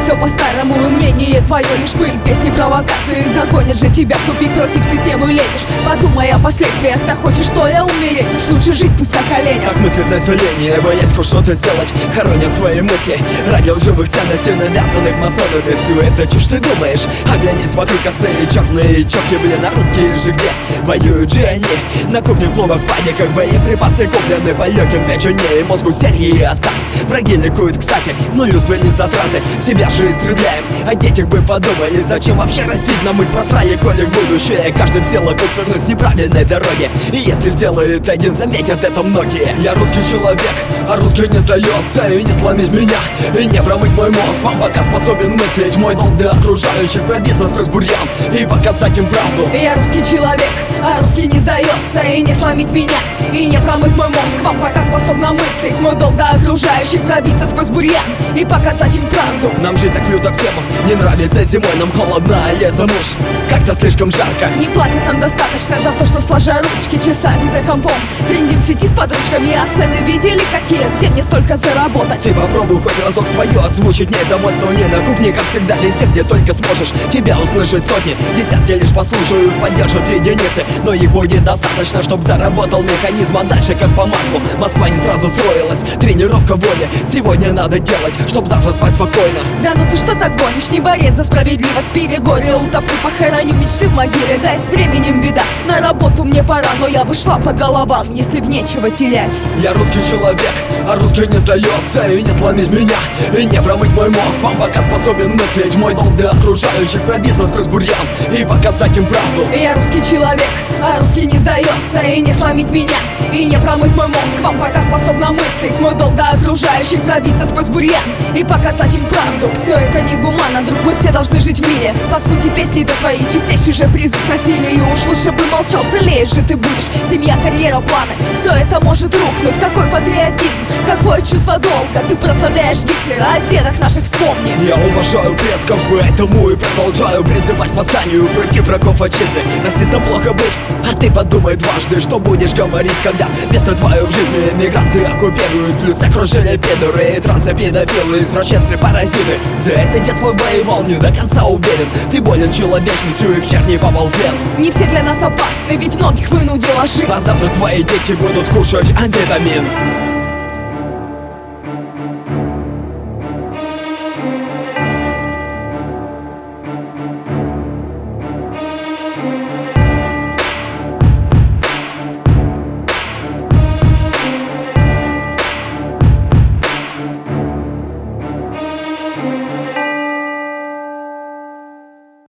все по-старому, и мнение твое лишь пыль. Песни провокации загонят же тебя в тупик, против системы лезешь. Подумай о последствиях, так хочешь стоя умереть, уж лучше жить пусть на коленях. Так мыслит население, боясь хоть что-то сделать, хоронят свои мысли ради лживых ценностей, навязанных масонами. Все это чушь ты думаешь, оглянись вокруг, косые черные чёрки, блин, а русские же где? Воюют же они на кухне, в клубах, паниках, боеприпасы куплены по легким печенье и мозгу серии атак. Враги ликуют, кстати, в нулю свели затраты, себя же истребляем. О детях бы подумали, зачем вообще растить нам, мы просрали колик будущее. Каждый в силах тут свернуть с неправильной дороги, и если сделает один, заметят это многие. Я русский человек, а русский не сдается, и не сломить меня, и не промыть мой мозг. Вам пока способен мыслить, мой долг для окружающих пробиться сквозь бурьян и показать им правду. Я русский человек, а русский не сдается, и не сломить меня, и не промыть мой мозг. Вам пока способна мыслить, мой долг до окружающих пробиться сквозь бурьян и показать им правду. Нам жить так люто всем, не нравится зимой, нам холодно, а летом уж как-то слишком жарко. Не платят нам достаточно за то, что сложа ручки часами за компом трендим в сети с подружками, а цены видели какие, где мне столько заработать. Ты попробуй хоть разок свое озвучить, недовольство не на кухне, как всегда, везде, где только сможешь. Тебя услышать сотни, десятки лишь послушают, поддержат единицы, но их будет достаточно, чтоб заработал механизм, а дальше как по маслу. Москва не сразу строилась, тренировка воли сегодня надо делать, чтоб завтра спать спокойно. Да ну ты что так гонишь, не борец за справедливость, пиве горе утоплю, похороню мечты в могиле. Да и с временем беда, на работу мне пора, но я бы шла по головам, если б нечего терять. Я русский человек, а русский не сдается, и не сломить меня, и не промыть мой мозг. Вам пока способен мыслить, мой долг для окружающих пробиться сквозь бурьян и показать им правду. Я русский человек, а русский не сдается, и не сломить меня, и не промыть мой мозг. Вам пока способна мыслить, мой долг до окружающих пробиться сквозь бурьян и показать им правду. Все это не гуманно, друг, мы все должны жить в мире. По сути, песни это твои, чистейший же призыв к насилию. Уж лучше бы молчал, целее же ты будешь. Семья, карьера, планы, все это может рухнуть. Какой патриотизм, какое чувство долга. Ты прославляешь Гитлера, о дедах наших вспомни. Я уважаю предков, поэтому и продолжаю призывать к восстанию против врагов отчизны. Расистам плохо быть, а ты подумай дважды, что будешь говорить, когда место твое в жизни мигранты оккупируют. Плюс окружили пидоры, трансы, педофилы, извращенцы, паразиты. За это дед твой воевал, не до конца уверен. Ты болен человечностью и к черни попал в плен. Не все для нас опасны, ведь многих вынудила жизнь. А завтра твои дети будут кушать амфетамин.